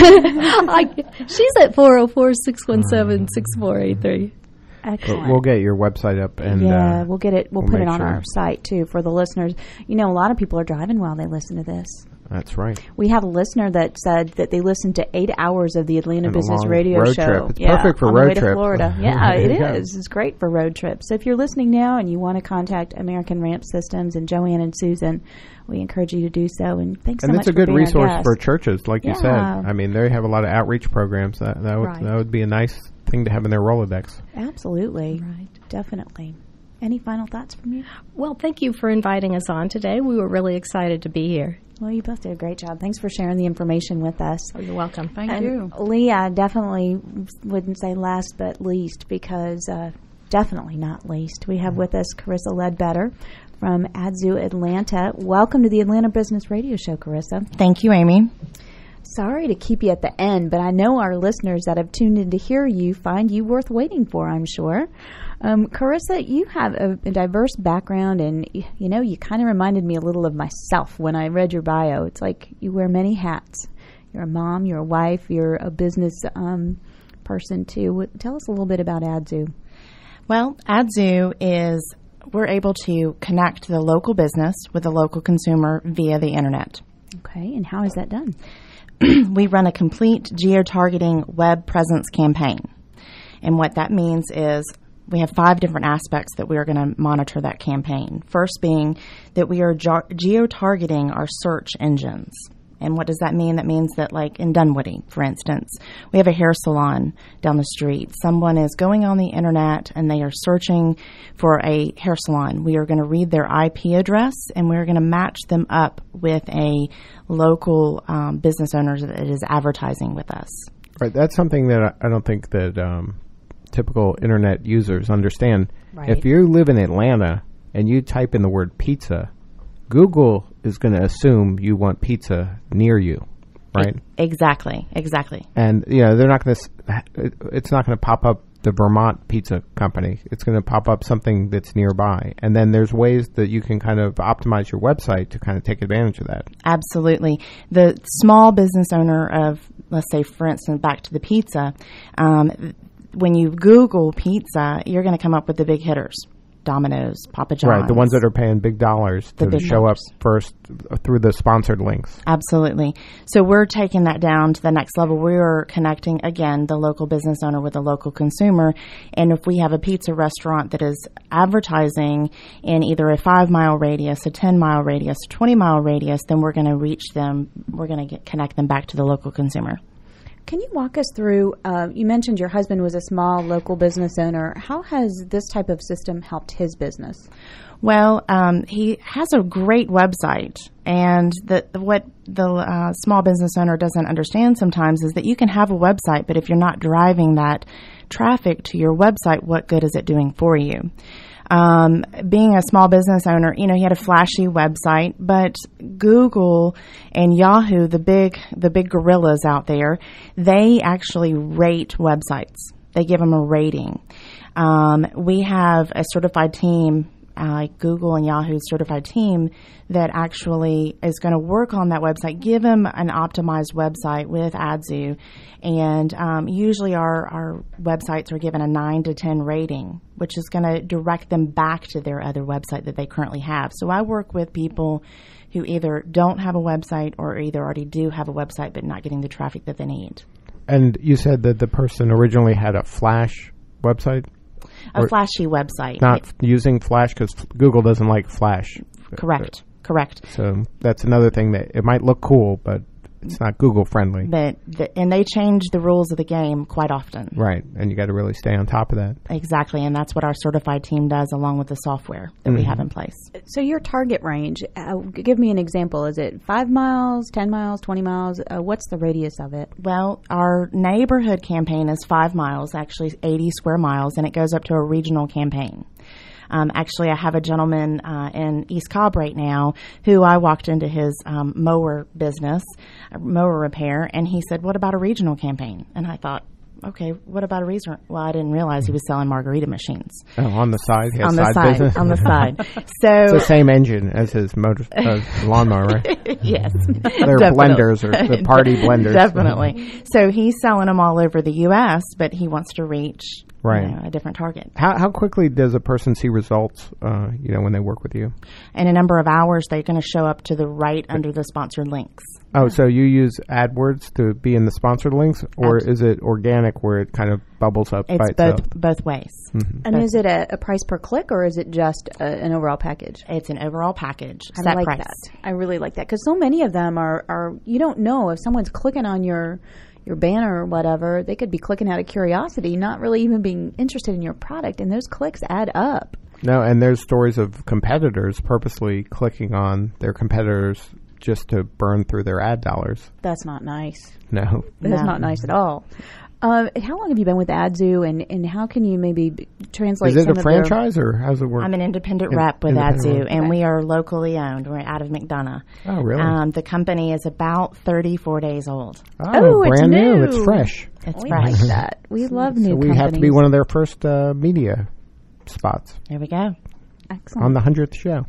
S7: I, she's at four oh four, six one seven, six four eight three.
S1: Excellent.
S2: We'll get your website up and
S1: yeah,
S2: uh,
S1: we'll get it. We'll,
S2: we'll
S1: put it
S2: make
S1: on
S2: sure.
S1: our site too for the listeners. You know, a lot of people are driving while they listen to this.
S2: That's right.
S1: We had a listener that said that they listened to eight hours of the Atlanta
S2: And a
S1: Business
S2: long
S1: Radio
S2: road
S1: Show.
S2: trip. It's
S1: yeah,
S2: perfect for
S1: on
S2: road
S1: the way
S2: trips.
S1: to Florida. Yeah,
S2: There
S1: it
S2: you go.
S1: is. It's great for road trips. So if you're listening now and you want to contact American Ramp Systems and Joanne and Susan, we encourage you to do so. And thanks
S2: And
S1: so
S2: it's
S1: much
S2: a good
S1: for being our
S2: resource
S1: guest.
S2: for churches, like you said.
S1: Yeah.
S2: I mean, they have a lot of outreach programs. That that would,
S7: Right.
S2: that would be a nice thing to have in their Rolodex.
S1: Absolutely.
S7: Right.
S1: Definitely. Any final thoughts from you?
S7: Well, thank you for inviting us on today. We were really excited to be here.
S1: Well, you both did a great job. Thanks for sharing the information with us.
S7: Oh, you're welcome.
S8: Thank
S1: and
S8: you.
S1: Lee, I definitely wouldn't say last but least, because uh, definitely not least, we have with us Carissa Ledbetter from Adzu Atlanta. Welcome to the Atlanta Business Radio Show, Carissa.
S9: Thank you, Amy.
S1: Sorry to keep you at the end, but I know our listeners that have tuned in to hear you find you worth waiting for, I'm sure. Um, Carissa, you have a, a diverse background, and, y- you know, you kind of reminded me a little of myself when I read your bio. It's like you wear many hats. You're a mom, you're a wife, you're a business um, person, too. What, tell us a little bit about Adzu.
S9: Well, Adzu is, we're able to connect the local business with the local consumer via the internet.
S1: Okay, and how is that done?
S9: We run a complete geo-targeting web presence campaign. And what that means is we have five different aspects that we are going to monitor that campaign. First being that we are ge- geo-targeting our search engines. And what does that mean? That means that, like in Dunwoody, for instance, we have a hair salon down the street. Someone is going on the internet and they are searching for a hair salon. We are going to read their I P address and we're going to match them up with a local um, business owner that is advertising with us.
S2: Right. That's something that I, I don't think that um, typical internet users understand.
S1: Right.
S2: If you live in Atlanta and you type in the word pizza, Google is going to assume you want pizza near you, right?
S9: Exactly, exactly.
S2: And you know they're not going to. It's not going to pop up the Vermont Pizza Company. It's going to pop up something that's nearby. And then there's ways that you can kind of optimize your website to kind of take advantage of that.
S9: Absolutely. The small business owner of, let's say, for instance, back to the pizza. Um, when you Google pizza, you're going to come up with the big hitters. Domino's, Papa John's.
S2: Right, the ones that are paying big dollars
S9: The
S2: to
S9: big
S2: show
S9: dollars.
S2: up first through the sponsored links.
S9: Absolutely. So we're taking that down to the next level. We're connecting, again, the local business owner with the local consumer. And if we have a pizza restaurant that is advertising in either a five-mile radius, a ten-mile radius, a twenty-mile radius, then we're going to reach them. We're going to connect them back to the local consumer.
S1: Can you walk us through, uh, you mentioned your husband was a small local business owner. How has this type of system helped his business?
S9: Well, um, he has a great website, and the, what the uh, small business owner doesn't understand sometimes is that you can have a website, but if you're not driving that traffic to your website, what good is it doing for you? Um, being a small business owner, you know, he had a flashy website, but Google and Yahoo, the big, the big gorillas out there, they actually rate websites. They give them a rating. Um, we have a certified team, uh, like Google and Yahoo certified team that actually is going to work on that website, give them an optimized website with Adzu. And um, usually our, our websites are given a nine to ten rating, which is going to direct them back to their other website that they currently have. So I work with people who either don't have a website or either already do have a website but not getting the traffic that they need.
S2: And you said that the person originally had a Flash website?
S9: A
S2: Or
S9: flashy website.
S2: Not
S9: It-
S2: f- using Flash because Google doesn't like Flash.
S9: correct, correct.
S2: So that's another thing that it might look cool, but it's not Google friendly.
S9: But the, and they change the rules of the game quite often.
S2: Right. And you got to really stay on top of that.
S9: Exactly, and that's what our certified team does along with the software that we have in place.
S1: So your target range, uh, give me an example. Is it five miles, ten miles, twenty miles? Uh, what's the radius of it?
S9: Well, our neighborhood campaign is five miles, actually eighty square miles, and it goes up to a regional campaign. Um, actually, I have a gentleman uh, in East Cobb right now who I walked into his um, mower business, uh, mower repair, and he said, "What about a regional campaign?" And I thought, okay, what about a regional? Well, I didn't realize he was selling margarita machines.
S2: Oh, on the side? He has
S9: On the
S2: side,
S9: side,
S2: business?
S9: on the side.
S2: It's
S9: So,
S2: the same engine as his motor uh, lawnmower, right?
S9: yes.
S2: They're
S9: Definitely.
S2: blenders or the party blenders.
S9: Definitely. So he's selling them all over the U S, but he wants to reach
S2: Right.
S9: you know, a different target.
S2: How how quickly does a person see results? Uh, you know, when they work with you.
S9: In a number of hours, they're going to show up to the right under the sponsored links.
S2: Oh, so you use AdWords to be in the sponsored links, or
S9: Abs-
S2: is it organic where it kind of bubbles up
S9: It's
S2: by
S9: both
S2: itself?
S9: both ways.
S2: Mm-hmm.
S1: And
S9: Both.
S1: is it a, a price per click, or is it just a, an overall package?
S9: It's an overall package,
S1: I
S9: set
S1: like
S9: price.
S1: that. I really like that because so many of them are, are you don't know if someone's clicking on your your banner or whatever. They could be clicking out of curiosity, not really even being interested in your product, and those clicks add up.
S2: No, and there's stories of competitors purposely clicking on their competitors just to burn through their ad dollars.
S1: That's not nice.
S2: No.
S1: That's
S9: No.
S1: not nice at all. Uh, how long have you been with AdZoo, and, and how can you maybe b- translate
S2: Is it
S1: some
S2: a
S1: of their-
S2: franchise, or how's it work?
S9: I'm an independent
S2: In-
S9: rep with
S2: independent
S9: AdZoo,
S2: rep.
S9: and
S1: Okay.
S9: we are locally owned. We're out of McDonough.
S2: Oh, really?
S9: Um, the company is about thirty-four days old.
S2: oh,
S1: Oh, it's
S2: brand new.
S1: new.
S2: It's fresh.
S9: It's
S1: We
S9: fresh.
S1: like that. We love new
S2: So we
S1: companies.
S2: have to be one of their first uh, media spots
S9: There we go.
S1: Excellent.
S2: on the hundredth show.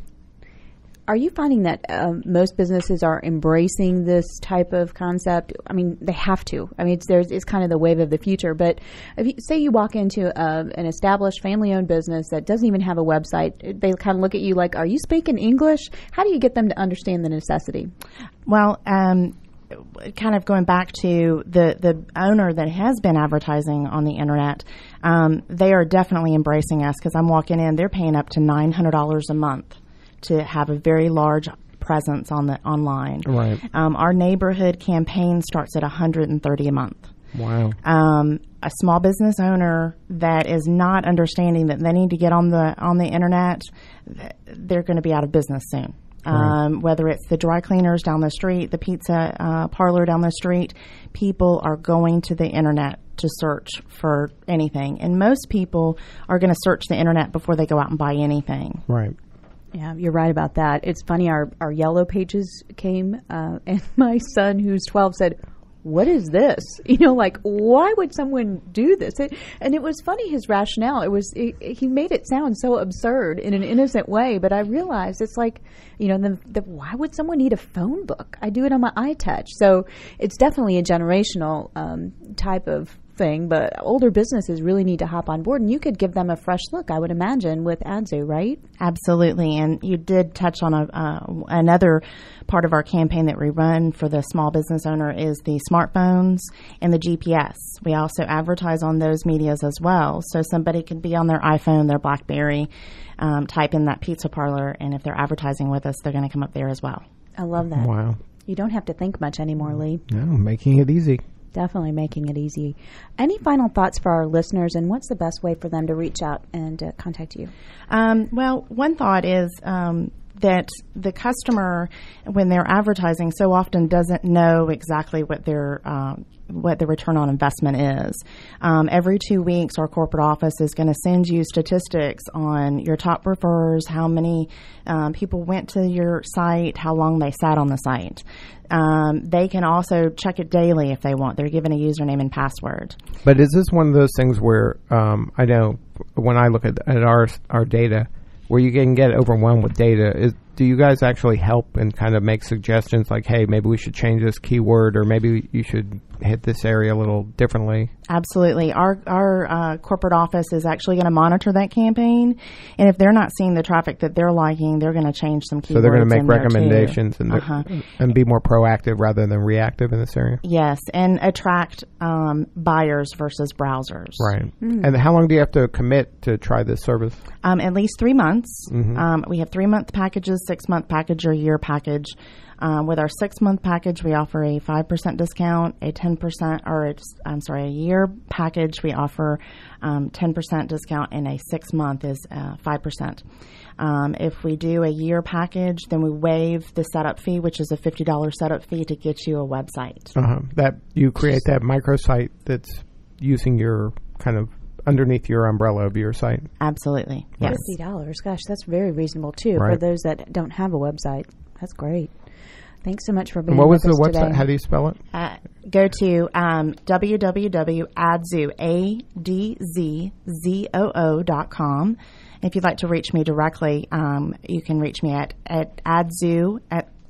S1: Are you finding that um, most businesses are embracing this type of concept? I mean, they have to. I mean, it's, there's, it's kind of the wave of the future. But if you, say you walk into uh, an established family-owned business that doesn't even have a website, they kind of look at you like, are you speaking English? How do you get them to understand the necessity?
S9: Well, um, kind of going back to the, the owner that has been advertising on the internet, um, they are definitely embracing us because I'm walking in, they're paying up to nine hundred dollars a month to have a very large presence on the online.
S2: Right.
S9: Um, our neighborhood campaign starts at one hundred thirty dollars a month.
S2: Wow.
S9: Um, a small business owner that is not understanding that they need to get on the on the internet, th- they're going to be out of business soon. Um, whether it's the dry cleaners down the street, the pizza uh, parlor down the street, people are going to the internet to search for anything. And most people are going to search the internet before they go out and buy anything.
S2: Right.
S1: Yeah, you're right about that. It's funny, our, our yellow pages came, uh, and my son, who's twelve, said, what is this? You know, like, why would someone do this? It, and it was funny, his rationale. It was, it, he made it sound so absurd in an innocent way, but I realized it's like, you know, the, the, why would someone need a phone book? I do it on my iTouch. So it's definitely a generational um, type of thing, but older businesses really need to hop on board, and you could give them a fresh look, I would imagine, with AdZoo, right?
S9: Absolutely, and you did touch on a, uh, another part of our campaign that we run for the small business owner is the smartphones and the G P S. We also advertise on those medias as well, so somebody could be on their iPhone, their BlackBerry, um, type in that pizza parlor, and if they're advertising with us, they're going to come up there as well.
S1: I love that.
S2: Wow.
S1: You don't have to think much anymore, Lee.
S2: No, making it easy.
S1: Definitely making it easy. Any final thoughts for our listeners, and what's the best way for them to reach out and uh, contact you?
S9: Um, well, one thought is um, that the customer, when they're advertising, so often doesn't know exactly what their uh, what the return on investment is. Um, every two weeks, our corporate office is going to send you statistics on your top referrers, how many um, people went to your site, how long they sat on the site. Um, they can also check it daily if they want. They're given a username and password.
S2: But is this one of those things where um, I know when I look at, at our our data, where you can get overwhelmed with data, is do you guys actually help and kind of make suggestions like, hey, maybe we should change this keyword, or maybe you should hit this area a little differently?
S9: Absolutely. Our our uh, corporate office is actually going to monitor that campaign, and if they're not seeing the traffic that they're liking, they're going to change some keywords.
S2: So they're going to make
S9: in there, too.
S2: recommendations and
S9: Uh-huh.
S2: and be more proactive rather than reactive in this area.
S9: Yes, and attract um, buyers versus browsers.
S2: Right. And how long do you have to commit to try this service?
S9: Um, at least three months.
S2: Mhm.
S9: Um, we have three month packages, six month package, or year package. Um, with our six month package, we offer a five percent discount, a ten percent, or it's, I'm sorry, a year package, we offer um, ten percent discount, and a six month is uh, five percent. Um, if we do a year package, then we waive the setup fee, which is a fifty dollars setup fee to get you a website.
S2: Uh-huh. That you create that microsite that's using your kind of underneath your umbrella of your site.
S9: Absolutely. Yes.
S1: fifty dollars. Gosh, that's very reasonable, too, for
S2: Right.
S1: those that don't have a website. That's great. Thanks so much for being
S2: And what was
S1: with
S2: the
S1: us
S2: website?
S1: today.
S2: How do you spell it?
S9: Uh, go to um, w w w dot adzoo, A D Z Z O O dot com. If you'd like to reach me directly, um, you can reach me at, at adzoo at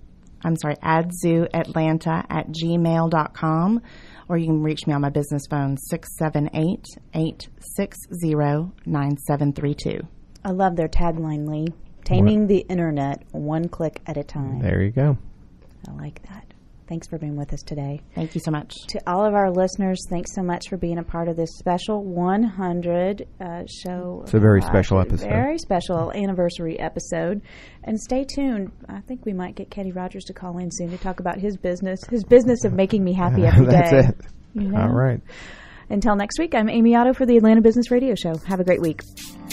S9: I'm sorry, adzooatlanta at gmail dot com, or you can reach me on my business phone, six seven eight, eight six zero, nine seven three two.
S1: I love their tagline, Lee. Taming what? the Internet one click at a time.
S2: There you go.
S1: I like that. Thanks for being with us today.
S9: Thank you so much.
S1: To all of our listeners, thanks so much for being a part of this special one hundred uh, show.
S2: It's a very uh, special episode.
S1: Very special anniversary episode. And stay tuned. I think we might get Kenny Rogers to call in soon to talk about his business, his business of making me happy every
S2: That's
S1: day.
S2: That's it.
S1: You know?
S2: All right.
S1: Until next week, I'm Amy Otto for the Atlanta Business Radio Show. Have a great week.